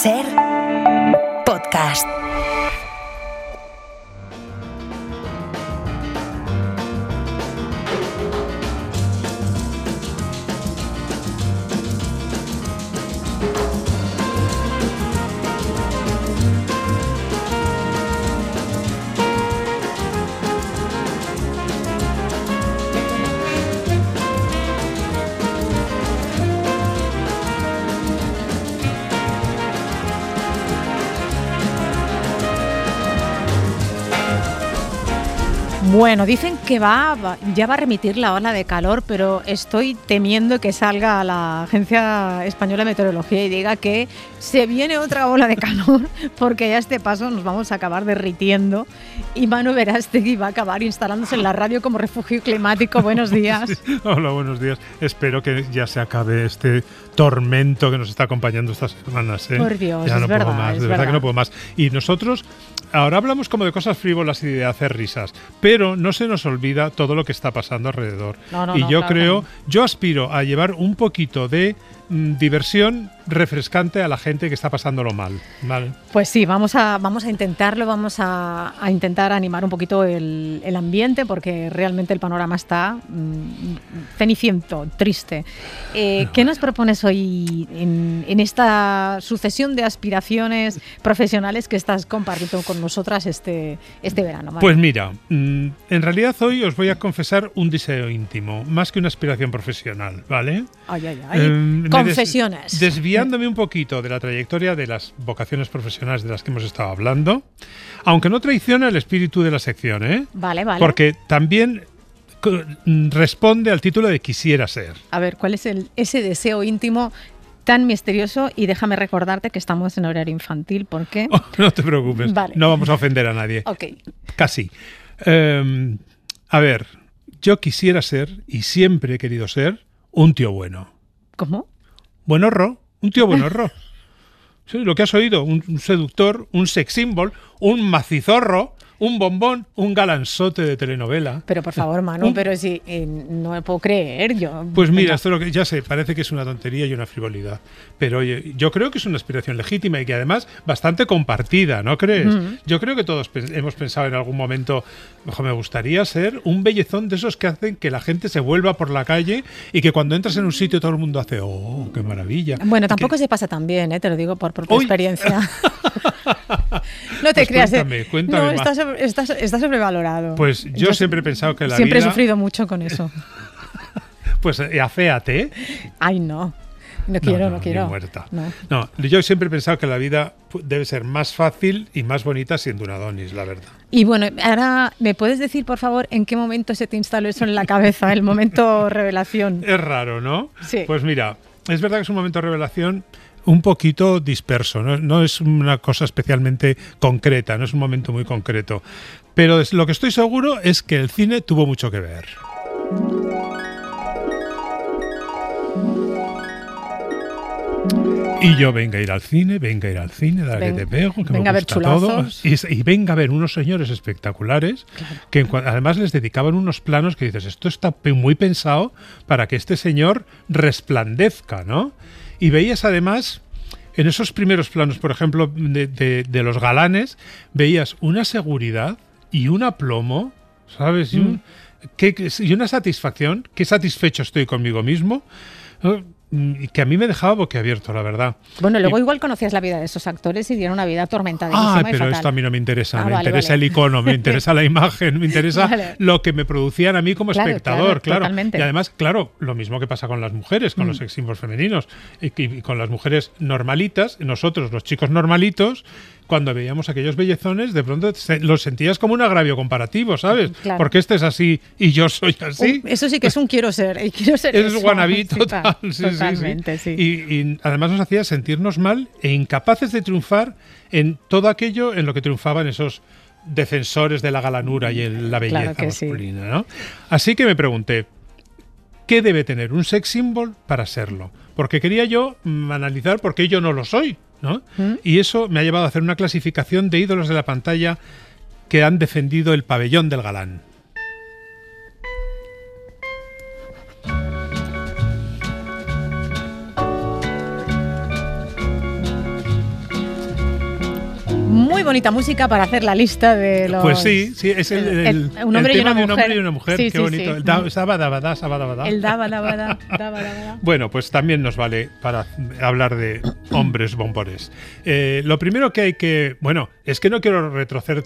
Ser podcast. Bueno, dicen que ya va a remitir la ola de calor, pero estoy temiendo que salga la Agencia Española de Meteorología y diga que se viene otra ola de calor, porque ya a este paso nos vamos a acabar derritiendo y Manu Verástegui va a acabar instalándose en la radio como refugio climático. Buenos días. Sí. Hola, buenos días. Espero que ya se acabe este tormento que nos está acompañando estas semanas. Por Dios, ya no es verdad, puedo más, es de verdad verdad que no puedo más. Y nosotros ahora hablamos como de cosas frívolas y de hacer risas, pero no se nos olvida todo lo que está pasando alrededor. Yo aspiro a llevar un poquito de diversión refrescante a la gente que está pasándolo mal, ¿vale? Pues sí, vamos a intentarlo, vamos a intentar animar un poquito el ambiente, porque realmente el panorama está ceniciento, triste. ¿Qué nos propones hoy en esta sucesión de aspiraciones profesionales que estás compartiendo con nosotras este verano? ¿Vale? Pues mira, en realidad hoy os voy a confesar un deseo íntimo, más que una aspiración profesional, ¿vale? Confesiones. Desviándome un poquito de la trayectoria de las vocaciones profesionales de las que hemos estado hablando, aunque no traiciona el espíritu de la sección, ¿eh? Vale. Porque también responde al título de Quisiera ser. A ver, ¿cuál es ese deseo íntimo tan misterioso? Y déjame recordarte que estamos en horario infantil, ¿por qué? Oh, no te preocupes, vale. No vamos a ofender a nadie. Ok. Casi. A ver, yo quisiera ser, y siempre he querido ser, un tío bueno. ¿Cómo? Buenorro, un tío buenorro. Sí, lo que has oído, un seductor, un sex symbol, un macizorro, un bombón, un galanzote de telenovela. Pero por favor, Manu, pero si no me puedo creer yo. Pues mira, esto es lo que ya sé, parece que es una tontería y una frivolidad, pero oye, yo creo que es una aspiración legítima y que además bastante compartida, ¿no crees? Yo creo que todos hemos pensado en algún momento, ojo, me gustaría ser un bellezón de esos que hacen que la gente se vuelva por la calle y que cuando entras en un sitio todo el mundo hace, oh, qué maravilla. Bueno, tampoco se pasa tan bien, te lo digo por propia experiencia. No te pues creas. Cuéntame no, está sobrevalorado. Pues yo siempre he pensado que la siempre vida... he sufrido mucho con eso. Pues aféate. Ay, no. No quiero. Muerta. No, yo siempre he pensado que la vida debe ser más fácil y más bonita siendo un Adonis, la verdad. Y bueno, ahora, ¿me puedes decir, por favor, en qué momento se te instaló eso en la cabeza, el momento revelación? Es raro, ¿no? Sí. Pues mira, es verdad que es un momento de revelación un poquito disperso, no es una cosa especialmente concreta, no es un momento muy concreto. Pero lo que estoy seguro es que el cine tuvo mucho que ver. Y yo venga a ir al cine, dale que te pego, que venga me gusta todo. Y venga a ver unos señores espectaculares, claro, que además les dedicaban unos planos que dices, esto está muy pensado para que este señor resplandezca, ¿no? Y veías además, en esos primeros planos, por ejemplo, de los galanes, veías una seguridad y un aplomo, ¿sabes? Y una satisfacción, qué satisfecho estoy conmigo mismo, y que a mí me dejaba boquiabierto, la verdad. Bueno, luego igual conocías la vida de esos actores y dieron una vida atormentadísima y pero fatal. esto a mí no me interesa. Me vale, interesa el icono, me interesa la imagen, me interesa lo que me producían a mí como espectador, claro. Totalmente. Y además, claro, lo mismo que pasa con las mujeres, con los sex symbols femeninos y con las mujeres normalitas, nosotros, los chicos normalitos, cuando veíamos aquellos bellezones, de pronto los sentías como un agravio comparativo, ¿sabes? Claro. Porque este es así y yo soy así. Eso sí que es un quiero ser. Y quiero ser es eso. wannabe total. Totalmente, sí. Y además nos hacía sentirnos mal e incapaces de triunfar en todo aquello en lo que triunfaban esos defensores de la galanura y la belleza masculina, ¿no? Así que me pregunté, ¿qué debe tener un sex symbol para serlo? Porque quería yo analizar por qué yo no lo soy, ¿no? Y eso me ha llevado a hacer una clasificación de ídolos de la pantalla que han defendido el pabellón del galán. Muy bonita música para hacer la lista de los... Pues sí, es un hombre el y una tema de un mujer. hombre y una mujer. Sí, Qué sí, bonito. sí. El sabadabada, sabadabada. El dabadabada, dabadabada. Bueno, pues también nos vale para hablar de hombres bombones. Lo primero que hay que... Bueno, es que no quiero retroceder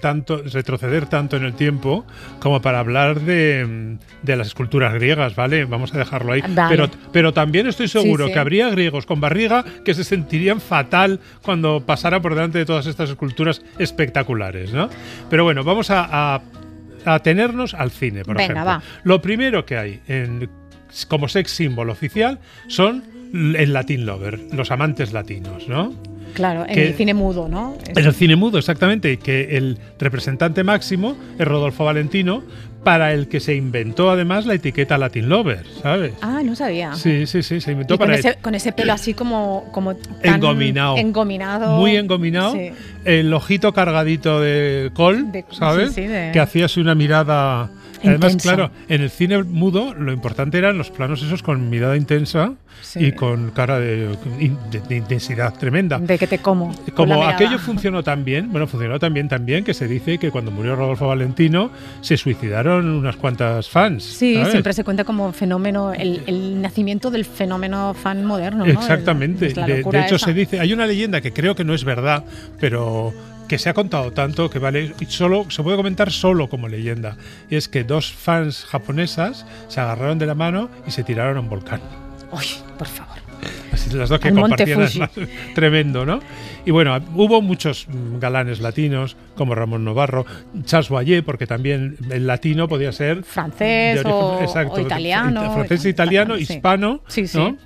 tanto en el tiempo como para hablar de las esculturas griegas, ¿vale? Vamos a dejarlo ahí. Vale. Pero también estoy seguro Sí. que habría griegos con barriga que se sentirían fatal cuando pasara por delante de todas estas esculturas espectaculares, ¿no? Pero bueno, vamos a atenernos al cine, por Venga, ejemplo. va. Lo primero que hay como sex symbol oficial son el Latin lover, los amantes latinos, ¿no? Claro, en Que- el cine mudo, ¿no? En el cine mudo, exactamente, que el representante máximo es Rodolfo Valentino, para el que se inventó además la etiqueta Latin lover, ¿sabes? Ah, no sabía. Sí, se inventó Y con para con ese pelo así como tan Engominado. engominado. muy engominado, Sí. el ojito cargadito de col, ¿sabes? Sí, de- Que hacía así una mirada. Además, Intensa. claro, en el cine mudo lo importante eran los planos esos con mirada intensa Sí. y con cara de intensidad tremenda. De que te como. con la Como mirada. aquello funcionó tan bien, también que se dice que cuando murió Rodolfo Valentino se suicidaron unas cuantas fans. Sí, ¿sabes? siempre se cuenta como fenómeno, el nacimiento del fenómeno fan moderno, ¿no? Exactamente. Es la De locura hecho, esa. se dice, hay una leyenda que creo que no es verdad, pero que se ha contado tanto que vale, y solo se puede comentar solo como leyenda. Y es que dos fans japonesas se agarraron de la mano y se tiraron a un volcán. Uy, por favor. Así las dos que Al Monte compartían Fuji. tremendo, ¿no? Y bueno, hubo muchos galanes latinos, como Ramón Novarro, Charles Boyer, porque también el latino podía ser Francés de origen- o, exacto, o italiano. francés, italiano, Sí. hispano, Sí, sí. ¿no?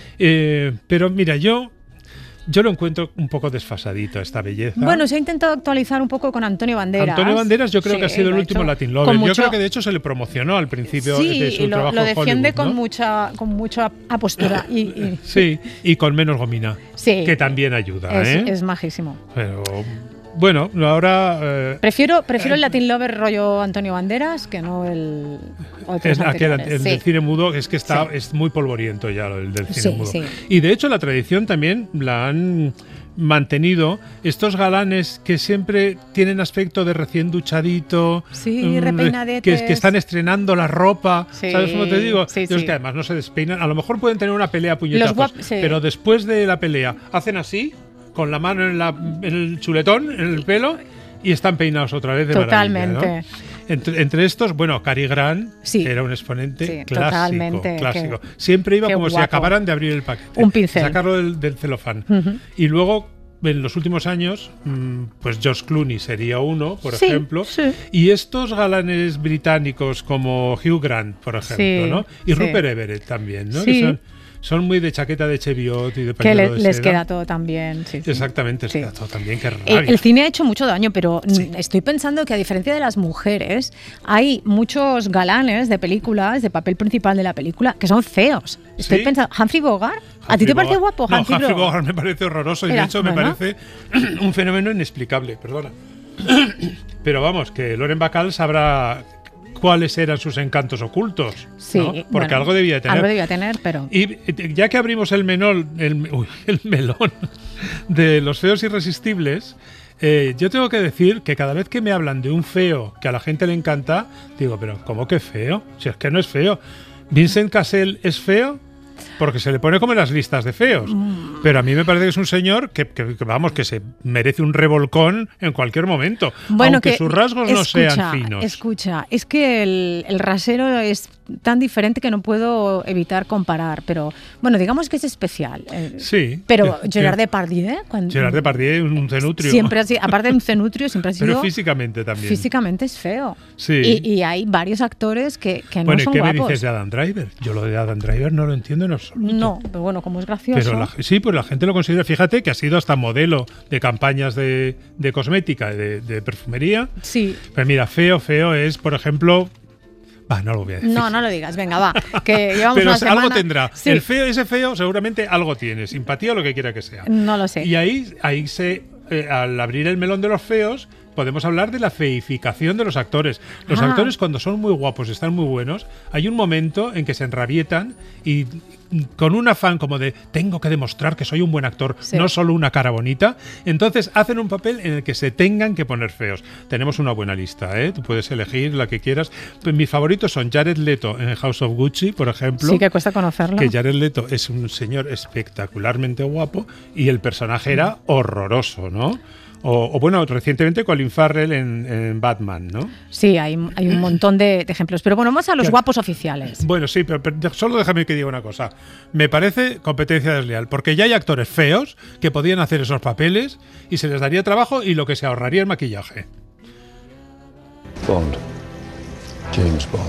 Pero mira, yo lo encuentro un poco desfasadito, esta belleza. Bueno, se ha intentado actualizar un poco con Antonio Banderas. Antonio Banderas yo creo Sí, que ha sido lo el ha último hecho Latin con Lover. Yo mucho- creo que de hecho se le promocionó al principio Sí, de su y trabajo lo en defiende Hollywood, con ¿no? mucha apostura. Y Sí, y con menos gomina, Sí. que también ayuda, es, ¿eh? es majísimo. Pero bueno, ahora Prefiero el Latin Lover rollo Antonio Banderas que no el otros es aquel, anteriores. el Sí. del cine mudo es que está Sí. es muy polvoriento ya el del cine Sí, mudo. sí. Y de hecho la tradición también la han mantenido estos galanes que siempre tienen aspecto de recién duchadito, Sí, repeinadetes. que están estrenando la ropa, Sí, ¿sabes cómo te digo? sí, Y es sí. que además no se despeinan, a lo mejor pueden tener una pelea a puñetazos, sí. pero después de la pelea hacen así, con la mano en el chuletón, en el pelo, y están peinados otra vez de Totalmente. maravilla, ¿no? Entre estos, bueno, Cary Grant, Sí. que era un exponente Sí, clásico. totalmente, Clásico. Siempre iba qué como si guapo. acabaran de abrir el paquete. Un pincel. Sacarlo del celofán. Ujú. Y luego, en los últimos años, pues George Clooney sería uno, por Sí, ejemplo. sí. Y estos galanes británicos como Hugh Grant, por ejemplo, Sí, ¿no? Y sí. Rupert Everett también, ¿no? Sí. Que son muy de chaqueta de Cheviot y de Que pañuelo de les seda. queda todo también. Sí, sí. Exactamente, les Sí. queda todo también, qué rabia. El cine ha hecho mucho daño, pero estoy pensando que a diferencia de las mujeres, hay muchos galanes de películas, de papel principal de la película, que son feos. Estoy ¿Sí? pensando, ¿Humphrey Bogart? ¿A ti te parece guapo, No, Humphrey Humphrey Bogart? Bogart me parece horroroso y de Era, hecho me bueno. parece un fenómeno inexplicable, perdona. Pero vamos, que Lauren Bacall sabrá cuáles eran sus encantos ocultos, Sí, ¿no? Porque bueno, algo debía tener. Algo debía tener, pero... Y ya que abrimos el melón de los feos irresistibles, yo tengo que decir que cada vez que me hablan de un feo que a la gente le encanta, digo, pero ¿cómo que feo? Si es que no es feo. ¿Vincent Cassel es feo? Porque se le pone como en las listas de feos. Pero a mí me parece que es un señor que, vamos, que se merece un revolcón en cualquier momento. Bueno, aunque que sus rasgos no sean finos. Escucha, es que el rasero es tan diferente que no puedo evitar comparar, pero bueno, digamos que es especial. Sí. Pero que- Gerard Depardieu, Gerard Depardieu, un cenutrio. siempre ha sido, aparte de un cenutrio, siempre ha sido... Pero físicamente también. Físicamente es feo. Sí. Y hay varios actores que no Bueno, ¿y son qué me guapos. dices de Adam Driver? Yo lo de Adam Driver no lo entiendo en absoluto. No, pero bueno, como es gracioso... Pero sí, pues la gente lo considera. Fíjate que ha sido hasta modelo de campañas de cosmética, de perfumería. Sí. Pero mira, feo es, por ejemplo... no lo voy a decir. No lo digas, venga, va. Que llevamos Pero una semana... algo tendrá. Sí. Ese feo seguramente algo tiene. Simpatía o lo que quiera que sea. No lo sé. Y ahí al abrir el melón de los feos, podemos hablar de la feificación de los actores. Los actores, cuando son muy guapos y están muy buenos, hay un momento en que se enrabietan y con un afán como de tengo que demostrar que soy un buen actor, no solo una cara bonita, entonces hacen un papel en el que se tengan que poner feos. Tenemos una buena lista, ¿eh? Tú puedes elegir la que quieras. Pues mis favoritos son Jared Leto en House of Gucci, por ejemplo. Sí, que cuesta conocerlo. Que Jared Leto es un señor espectacularmente guapo y el personaje era horroroso, ¿no? O bueno, recientemente Colin Farrell en Batman, ¿no? Sí, hay un montón de ejemplos. Pero bueno, vamos a los guapos oficiales. Bueno, sí, pero solo déjame que diga una cosa. Me parece competencia desleal, porque ya hay actores feos que podían hacer esos papeles y se les daría trabajo y lo que se ahorraría el maquillaje. Bond. James Bond.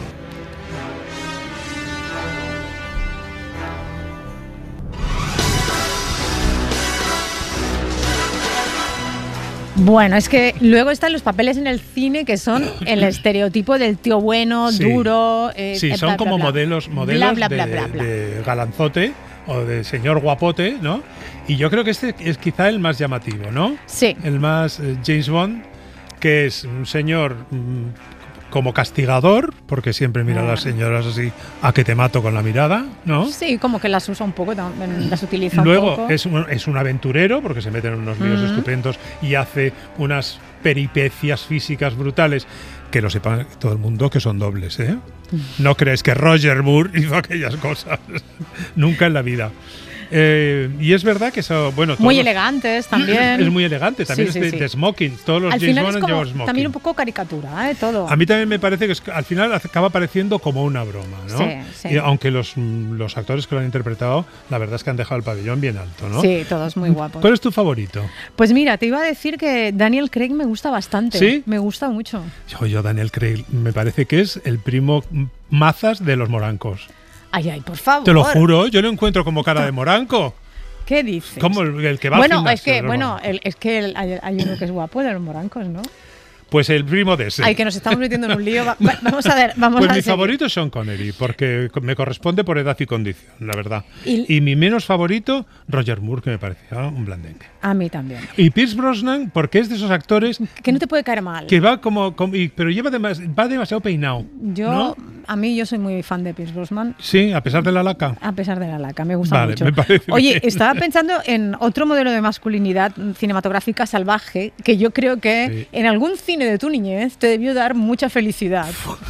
Bueno, es que luego están los papeles en el cine que son el estereotipo del tío bueno, duro. Sí, son bla, como bla, modelos bla, bla, de galanzote o de señor guapote, ¿no? Y yo creo que este es quizá el más llamativo, ¿no? Sí. El más James Bond, que es un señor como castigador, porque siempre mira a las señoras así, a que te mato con la mirada, ¿no? Sí, como que las usa un poco, las utiliza Luego, un poco. es un aventurero, porque se mete en unos líos estupendos y hace unas peripecias físicas brutales, que lo sepa todo el mundo que son dobles, ¿eh? No crees que Roger Moore hizo aquellas cosas. Nunca en la vida. Y es verdad que eso, bueno, muy elegantes también. Es muy elegante, también sí, es de smoking. Todos los al James final Bond es como llevan smoking. también un poco caricatura, todo. A mí también me parece que al final acaba pareciendo como una broma, ¿no? Sí. Y aunque los actores que lo han interpretado, la verdad es que han dejado el pabellón bien alto, ¿no? Sí, todos muy guapos. ¿Cuál es tu favorito? Pues mira, te iba a decir que Daniel Craig me gusta bastante. ¿Sí? Me gusta mucho. Yo Daniel Craig me parece que es el primo mazas de los morancos. Ay, por favor. Te lo juro, yo lo encuentro como cara de moranco. ¿Qué dices? Como el que va bueno, al es que gimnasio, hay uno que es guapo de los morancos, ¿no? Pues el primo de ese. Ay, que nos estamos metiendo en un lío. Vamos a ver, Pues mi seguir. favorito es Sean Connery, porque me corresponde por edad y condición, la verdad. Y mi menos favorito, Roger Moore, que me parecía un blandengue. A mí también. Y Pierce Brosnan, porque es de esos actores que no te puede caer mal. Que va pero va demasiado peinado. A mí yo soy muy fan de Pierce Brosnan. Sí, a pesar de la laca. A pesar de la laca, me gusta mucho. Me parece Oye, bien. estaba pensando en otro modelo de masculinidad cinematográfica salvaje que yo creo que en algún cine de tu niñez te debió dar mucha felicidad.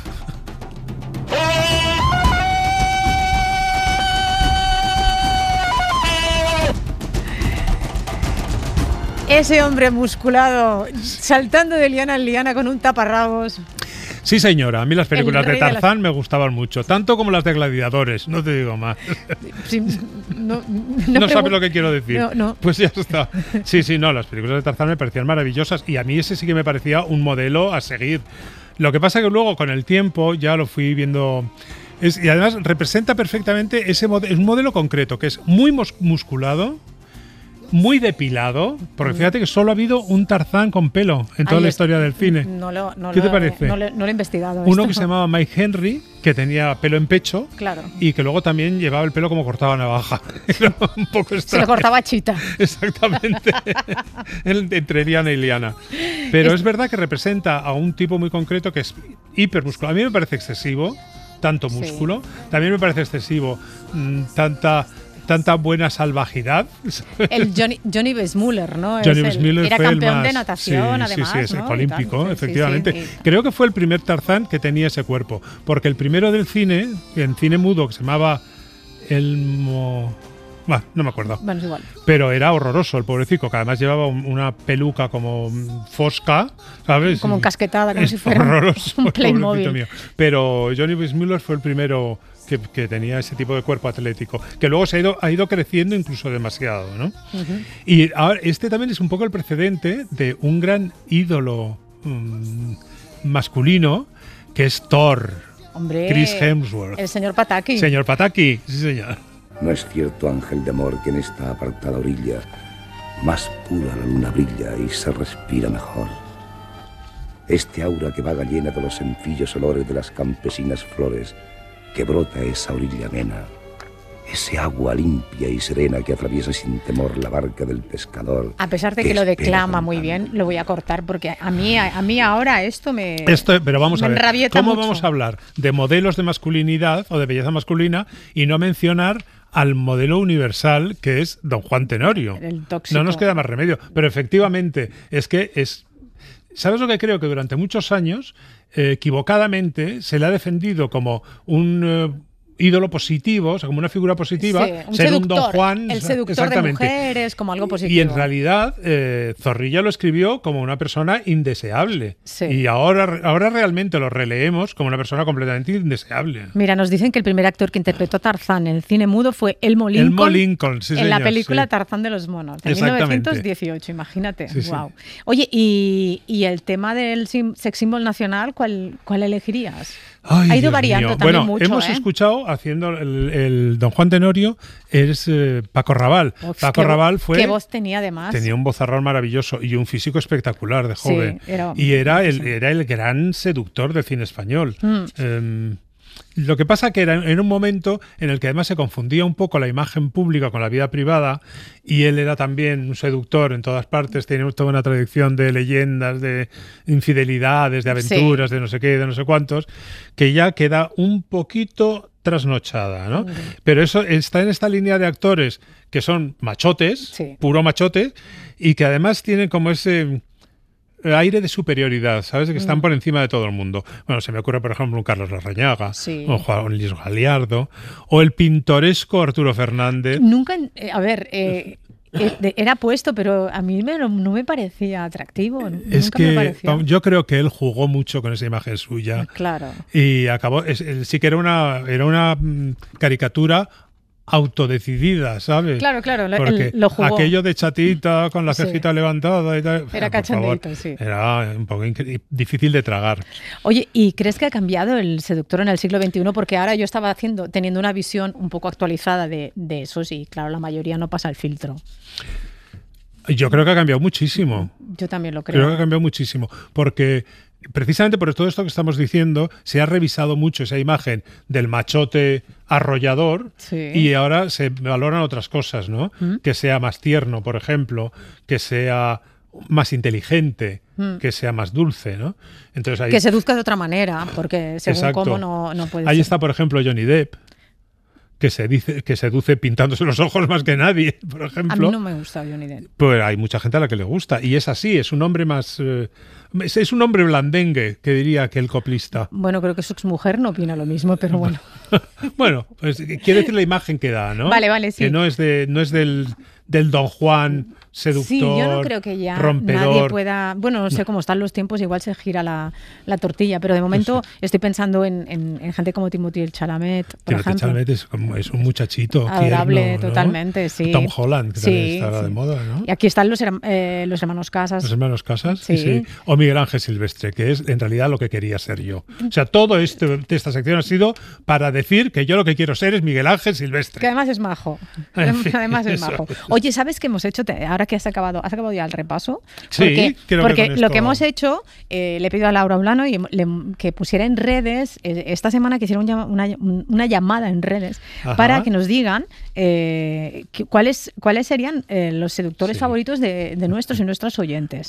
Ese hombre musculado saltando de liana en liana con un taparrabos. Sí, señora, a mí las películas de Tarzán me gustaban mucho, tanto como las de Gladiadores, no te digo más. Sí, no sabes lo que quiero decir. No. Pues ya está. Sí, no, las películas de Tarzán me parecían maravillosas y a mí ese sí que me parecía un modelo a seguir. Lo que pasa que luego con el tiempo ya lo fui viendo. Y además representa perfectamente es un modelo concreto, que es muy musculado, muy depilado, porque fíjate que solo ha habido un Tarzán con pelo en toda la historia del cine. ¿Qué te parece? No lo he investigado. Uno que se llamaba Mike Henry, que tenía pelo en pecho, claro, y que luego también llevaba el pelo como cortaba navaja. Era un poco extraño. Se lo cortaba Chita. Exactamente. Entre liana y liana. Pero es verdad que representa a un tipo muy concreto que es hipermuscular. A mí me parece excesivo, tanto músculo. También me parece excesivo tanta buena salvajidad. El Johnny Weissmuller, ¿no? Johnny Weissmuller era fue campeón el de natación, además. Sí, es ¿no? olímpico, efectivamente. Sí. Creo que fue el primer Tarzán que tenía ese cuerpo, porque el primero del cine, en cine mudo, que se llamaba no me acuerdo. Bueno, es igual. Pero era horroroso el pobrecito, que además llevaba una peluca como fosca, ¿sabes? Como encasquetada, como si fuera horroroso, un Playmobil. mío. Pero Johnny Weissmuller fue el primero que tenía ese tipo de cuerpo atlético, que luego ha ido creciendo incluso demasiado, ¿no? Uh-huh. Y ahora este también es un poco el precedente de un gran ídolo masculino, que es Thor. Hombre, Chris Hemsworth. El señor Pataki. Señor Pataki, sí señor. No es cierto, ángel de amor, que en esta apartada orilla más pura la luna brilla y se respira mejor. Este aura que vaga llena de los sencillos olores de las campesinas flores, que brota esa orilla amena, ese agua limpia y serena que atraviesa sin temor la barca del pescador. A pesar de que lo declama muy bien, lo voy a cortar porque a mí ahora pero vamos a ver, ¿cómo mucho. Vamos a hablar de modelos de masculinidad o de belleza masculina y no mencionar al modelo universal que es Don Juan Tenorio? El tóxico. No nos queda más remedio, pero efectivamente ¿sabes lo que creo? Que durante muchos años equivocadamente se le ha defendido como un ídolo positivo, o sea, como una figura positiva, un ser seductor, un Don Juan. el seductor de mujeres, como algo positivo. Y en realidad Zorrilla lo escribió como una persona indeseable. Sí. Y ahora realmente lo releemos como una persona completamente indeseable. Mira, nos dicen que el primer actor que interpretó a Tarzán en el cine mudo fue Elmo Lincoln. Elmo Lincoln, sí, en la señor, película sí. Tarzán de los monos, de Exactamente. 1918, imagínate. Sí, sí. Wow. Oye, y el tema del sex symbol nacional, ¿cuál elegirías? Ay, ha ido Dios variando mío. también bueno, mucho. Hemos escuchado haciendo el Don Juan Tenorio, es Paco Raval. Uf, Paco Raval fue. ¿Qué voz tenía además? Tenía un vozarrón maravilloso y un físico espectacular de joven. Sí, era el gran seductor del cine español. Lo que pasa que era en un momento en el que además se confundía un poco la imagen pública con la vida privada, y él era también un seductor en todas partes, tenía toda una tradición de leyendas, de infidelidades, de aventuras, de no sé qué, de no sé cuántos, que ya queda un poquito trasnochada, ¿no? Pero eso está en esta línea de actores que son machotes, puro machotes, y que además tienen como ese aire de superioridad, ¿sabes? De que están por encima de todo el mundo. Bueno, se me ocurre, por ejemplo, un Carlos Larrañaga, o Juan Luis Galiardo, o el pintoresco Arturo Fernández. Nunca, era puesto, pero a mí no me parecía atractivo. Es Nunca que me pareció. yo creo que él jugó mucho con esa imagen suya. Claro. Y acabó, sí que era una caricatura autodecidida, ¿sabes? Claro, porque lo jugó. Aquello de chatita con la cejita levantada y tal, era cachondito, sí. Era un poco difícil de tragar. Oye, ¿y crees que ha cambiado el seductor en el siglo XXI? Porque ahora yo estaba teniendo una visión un poco actualizada de eso, sí, claro, la mayoría no pasa el filtro. Yo creo que ha cambiado muchísimo. Yo también lo creo. Creo que ha cambiado muchísimo, porque precisamente por todo esto que estamos diciendo, se ha revisado mucho esa imagen del machote arrollador, y ahora se valoran otras cosas, ¿no? Que sea más tierno, por ejemplo, que sea más inteligente, que sea más dulce, ¿no? Entonces ahí, que seduzca de otra manera, porque según exacto. cómo no puede Ahí ser. está, por ejemplo, Johnny Depp, que seduce pintándose los ojos más que nadie, por ejemplo. A mí no me gusta Johnny Depp. Pues hay mucha gente a la que le gusta, y es así, es un hombre más... es un hombre blandengue, que diría aquel coplista. Bueno, creo que su exmujer no opina lo mismo, pero bueno. Bueno, pues quiere decir la imagen que da, ¿no? Vale, sí. Que no es del Don Juan seductor, sí, yo no creo que ya rompedor. Nadie pueda... Bueno, no sé cómo están los tiempos, igual se gira la tortilla, pero de momento estoy pensando en gente como Timothée Chalamet, por ejemplo. Chalamet es un muchachito adorable, tierno, ¿no? totalmente, sí. Tom Holland, que también está de moda, ¿no? Y aquí están los hermanos Casas. Los hermanos Casas, sí. O Miguel Ángel Silvestre, que es en realidad lo que quería ser yo. O sea, todo esta sección ha sido para decir que yo lo que quiero ser es Miguel Ángel Silvestre. Que además es majo. Además es majo. Oye, ¿sabes qué hemos hecho? Ahora que has acabado ya el repaso. Sí, porque lo que hemos hecho, le he pedido a Laura Olano que pusiera en redes, esta semana que hiciera una llamada en redes, para que nos digan cuáles serían los seductores favoritos de nuestros y nuestras oyentes.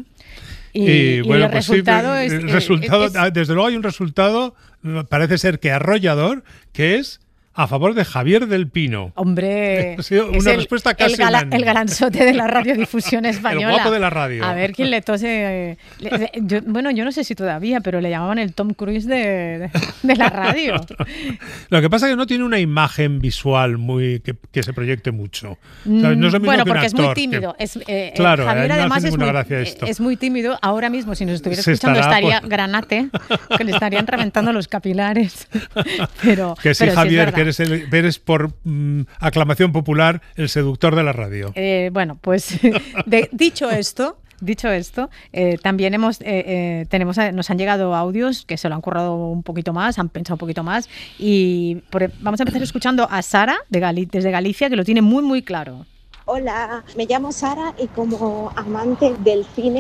Y bueno, el resultado desde luego hay un resultado, parece ser que arrollador, que es a favor de Javier del Pino. Hombre, ha sido una respuesta casi el galanzote de la radiodifusión española. El guapo de la radio. A ver quién le tose. Yo no sé si todavía, pero le llamaban el Tom Cruise de la radio. Lo que pasa es que no tiene una imagen visual que se proyecte mucho. No es lo mismo bueno, que un porque actor, es muy tímido. Claro, Javier además no es muy tímido. Ahora mismo, si nos estuviera escuchando, estaría granate, que le estarían reventando los capilares. Pero que sí, pero Javier, sí eres por aclamación popular el seductor de la radio. Bueno, pues dicho esto, también nos han llegado audios que se lo han currado un poquito más, han pensado un poquito más, y vamos a empezar escuchando a Sara desde Galicia, que lo tiene muy muy claro. Hola, me llamo Sara y como amante del cine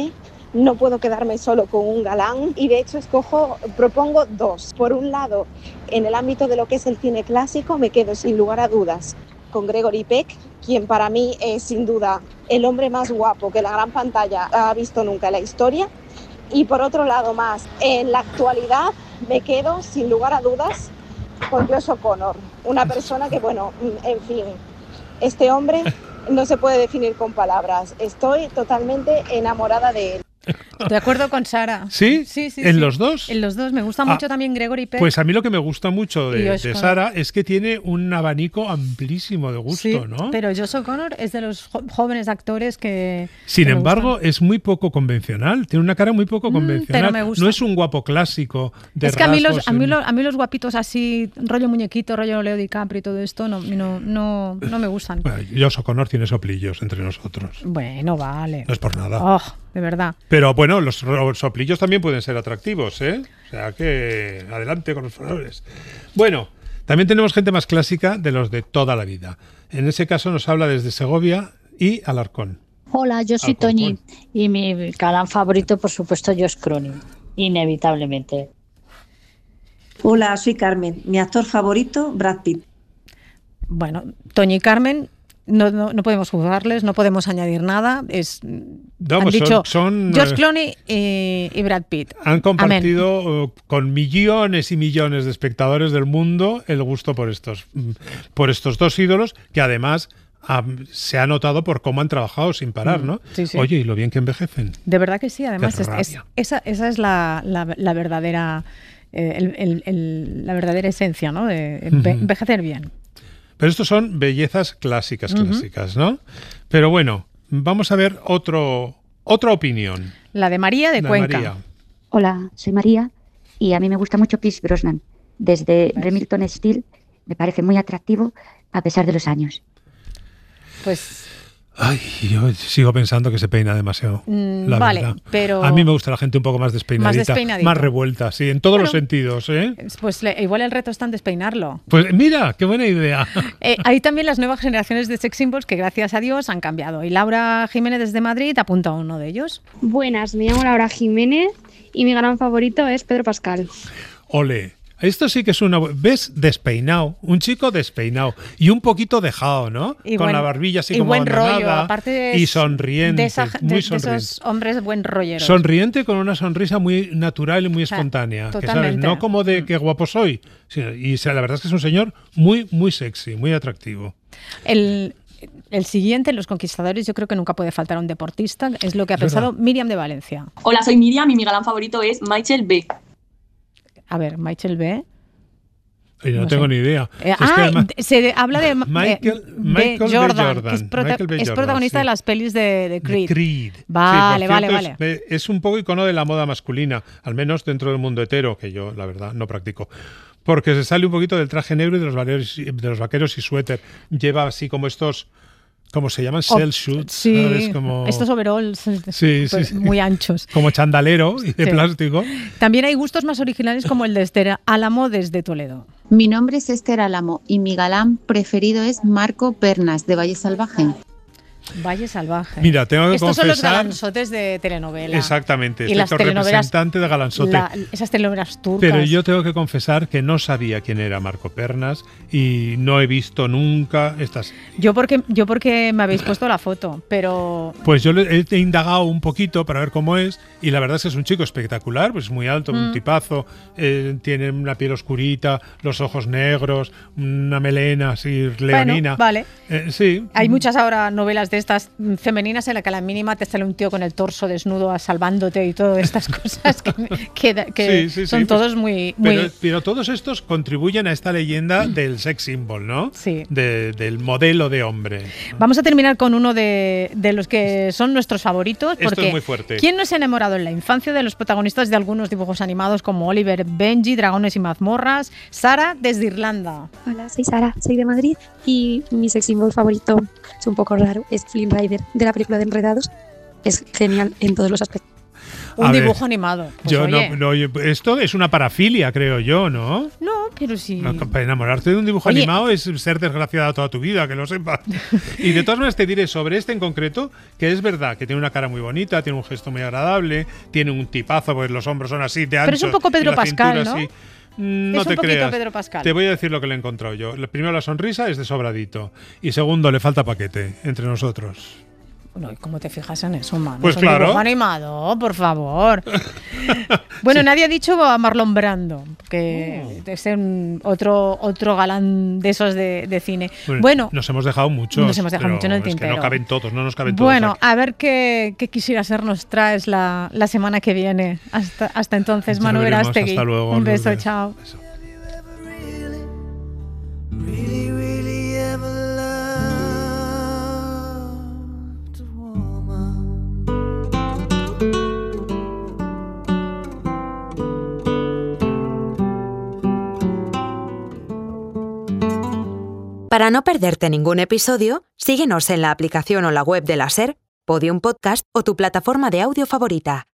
no puedo quedarme solo con un galán y de hecho propongo dos. Por un lado, en el ámbito de lo que es el cine clásico, me quedo sin lugar a dudas con Gregory Peck, quien para mí es sin duda el hombre más guapo que la gran pantalla ha visto nunca en la historia. Y por otro lado más, en la actualidad me quedo sin lugar a dudas con Josh O'Connor, una persona que, bueno, en fin, este hombre no se puede definir con palabras. Estoy totalmente enamorada de él. De acuerdo con Sara. ¿Sí? Sí. ¿En los dos? En los dos. Me gusta mucho también Gregory Peck. Pues a mí lo que me gusta mucho de Sara es que tiene un abanico amplísimo de gusto, sí, ¿no? Pero Josh O'Connor es de los jóvenes actores que... Sin embargo, es muy poco convencional. Tiene una cara muy poco convencional. Pero me gusta. No es un guapo clásico de Es que rasgos a mí los guapitos así, rollo muñequito, rollo Leo DiCaprio y todo esto, no me gustan. Bueno, Josh O'Connor tiene soplillos entre nosotros. Bueno, vale. No es por nada. Oh, de verdad. Pero bueno, los soplillos también pueden ser atractivos, ¿eh? O sea que adelante con los flores. Bueno, también tenemos gente más clásica de los de toda la vida. En ese caso nos habla desde Segovia y Alarcón. Hola, yo soy Toñi y mi galán favorito, por supuesto, Josh Clooney, inevitablemente. Hola, soy Carmen. Mi actor favorito, Brad Pitt. Bueno, Toñi y Carmen... No podemos juzgarles, no podemos añadir nada. Han dicho George Clooney y Brad Pitt. Han compartido con millones y millones de espectadores del mundo el gusto por estos dos ídolos, que además se ha notado por cómo han trabajado sin parar, ¿no? Sí, sí. Oye, y lo bien que envejecen. De verdad que sí, además esa es la verdadera la verdadera esencia, ¿no? De envejecer bien. Pero estos son bellezas clásicas, ¿no? Pero bueno, vamos a ver otra opinión. La de María de Cuenca. María. Hola, soy María y a mí me gusta mucho Pierce Brosnan. Desde Remington Steele me parece muy atractivo a pesar de los años. Pues... Ay, yo sigo pensando que se peina demasiado. Vale, verdad. Pero... A mí me gusta la gente un poco más despeinadita, más revuelta, sí, en todos los sentidos, ¿eh? Pues igual el reto está en despeinarlo. Pues mira, qué buena idea. Hay también las nuevas generaciones de sex symbols que gracias a Dios han cambiado. Y Laura Jiménez desde Madrid apunta a uno de ellos. Buenas, me llamo Laura Jiménez y mi gran favorito es Pedro Pascal. Ole. Esto sí que es ¿ves? Despeinado, un chico despeinado y un poquito dejado, ¿no? Con la barbilla así como abandonada, rollo, aparte y sonriente, muy sonriente. De esos hombres buen rolleros. Sonriente con una sonrisa muy natural y muy espontánea, que sabes, no como de qué guapo soy, y la verdad es que es un señor muy, muy sexy, muy atractivo. El siguiente, en Los Conquistadores, yo creo que nunca puede faltar un deportista, es lo que ha pensado Miriam de Valencia. Hola, soy Miriam y mi galán favorito es Michael B. A ver, Michael B. No tengo ni idea. Se habla de Michael B. Jordan, que es protagonista de las pelis de Creed. Vale. Es un poco icono de la moda masculina, al menos dentro del mundo hetero, que yo, la verdad, no practico. Porque se sale un poquito del traje negro y de los vaqueros y suéter. Lleva así como estos... ¿Cómo se llaman? Shell shoots. Sí, ¿sabes? Como... estos overalls sí. muy anchos. Como chandalero y de plástico. También hay gustos más originales como el de Esther Álamo desde Toledo. Mi nombre es Esther Álamo y mi galán preferido es Marco Pernas de Valle Salvaje. Valle Salvaje. Mira, tengo que Estos confesar... son los galanzotes de telenovela. Exactamente, y las representante de galanzote. Esas telenovelas turcas. Pero yo tengo que confesar que no sabía quién era Marco Pernas y no he visto nunca estas... Yo porque me habéis puesto la foto, pero... Pues yo he indagado un poquito para ver cómo es y la verdad es que es un chico espectacular, pues es muy alto, un tipazo, tiene una piel oscurita, los ojos negros, una melena así leonina. Vale. Sí. Hay muchas ahora novelas de estas femeninas en la que a la mínima te sale un tío con el torso desnudo salvándote y todas estas cosas que son todos muy... Pero todos estos contribuyen a esta leyenda del sex symbol, ¿no? Sí. Del modelo de hombre. Vamos a terminar con uno de los que son nuestros favoritos. Porque esto es muy fuerte. ¿Quién no se ha enamorado en la infancia de los protagonistas de algunos dibujos animados como Oliver Benji, Dragones y mazmorras? Sara, desde Irlanda. Hola, soy Sara, soy de Madrid y mi sex symbol favorito es un poco raro, es Flynn Rider de la película de Enredados. Es genial en todos los aspectos. Un dibujo animado. Pues, yo oye. no, esto es una parafilia, creo yo, ¿no? No, pero sí. Para enamorarte de un dibujo animado es ser desgraciada toda tu vida, que lo sepas. Y de todas maneras te diré sobre este en concreto que es verdad que tiene una cara muy bonita, tiene un gesto muy agradable, tiene un tipazo, pues los hombros son así de anchos. Pero es un poco Pedro Pascal, ¿no? Así. No es te un poquito creas. Pedro Pascal. Te voy a decir lo que le he encontrado yo. Primero, la sonrisa es de sobradito. Y segundo, le falta paquete entre nosotros. Bueno, ¿y cómo te fijas en eso, mano? Pues es un claro. dibujo animado, por favor. Bueno, nadie ha dicho a Marlon Brando, que es otro galán de esos de cine. Bueno, nos hemos dejado muchos. Nos hemos dejado mucho en el tintero. Que no caben todos, no nos caben todos. Bueno, aquí. a ver qué quisiera ser nos traes la semana que viene. Hasta entonces, Ya Manu veremos. Verástegui. Hasta luego. Un beso, Lourdes. chao. Beso. Para no perderte ningún episodio, síguenos en la aplicación o la web de la SER, Podium Podcast o tu plataforma de audio favorita.